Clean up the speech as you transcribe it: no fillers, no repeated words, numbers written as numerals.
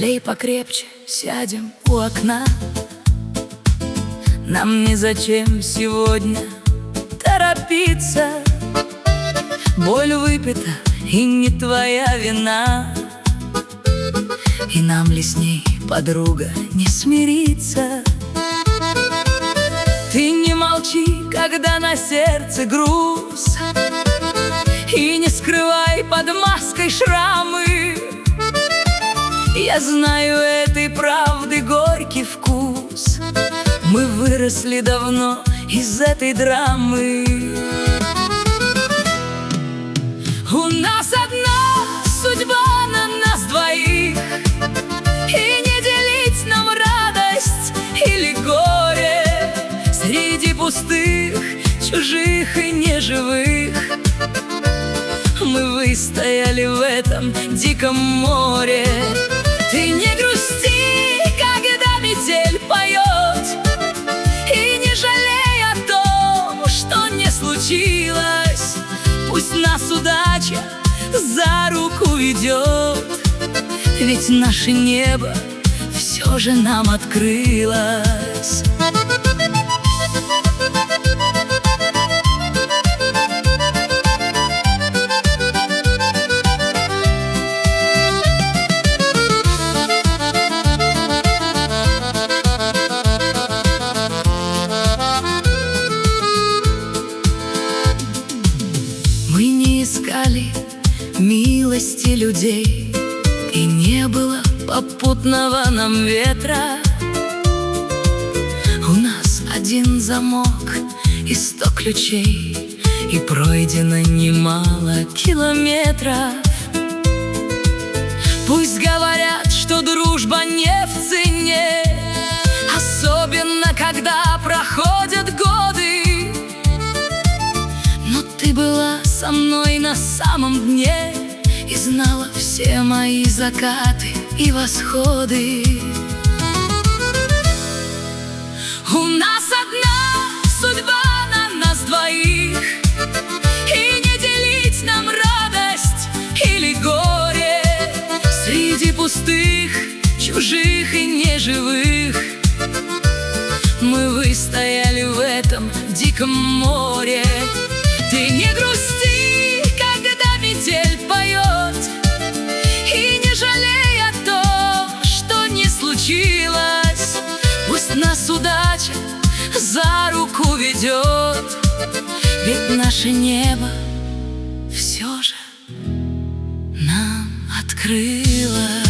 Склей покрепче, сядем у окна. Нам незачем сегодня торопиться. Боль выпита, и не твоя вина. И нам ли с ней, подруга, не смириться? Ты не молчи, когда на сердце груз, и не скрывай под маской шрамы. Я знаю этой правды горький вкус. Мы выросли давно из этой драмы. У нас одна судьба на нас двоих, и не делить нам радость или горе среди пустых, чужих и неживых. Мы выстояли в этом диком море. Ты не грусти, когда метель поет, и не жалей о том, что не случилось. Пусть нас удача за руку ведет, ведь наше небо все же нам открылось. Мы не искали милости людей, и не было попутного нам ветра. У нас один замок и 100 ключей, и пройдено немало километров. Пусть говорят, что дружба не в цене, особенно когда проходят годы. Но ты была со мной на самом дне и знала все мои закаты и восходы. У нас одна судьба на нас двоих, и не делить нам радость или горе среди пустых, чужих и неживых. Мы выстояли в этом диком море. Ты не грусти, когда метель поет, и не жалей о том, что не случилось. Пусть нас удача за руку ведет, ведь наше небо все же нам открылось.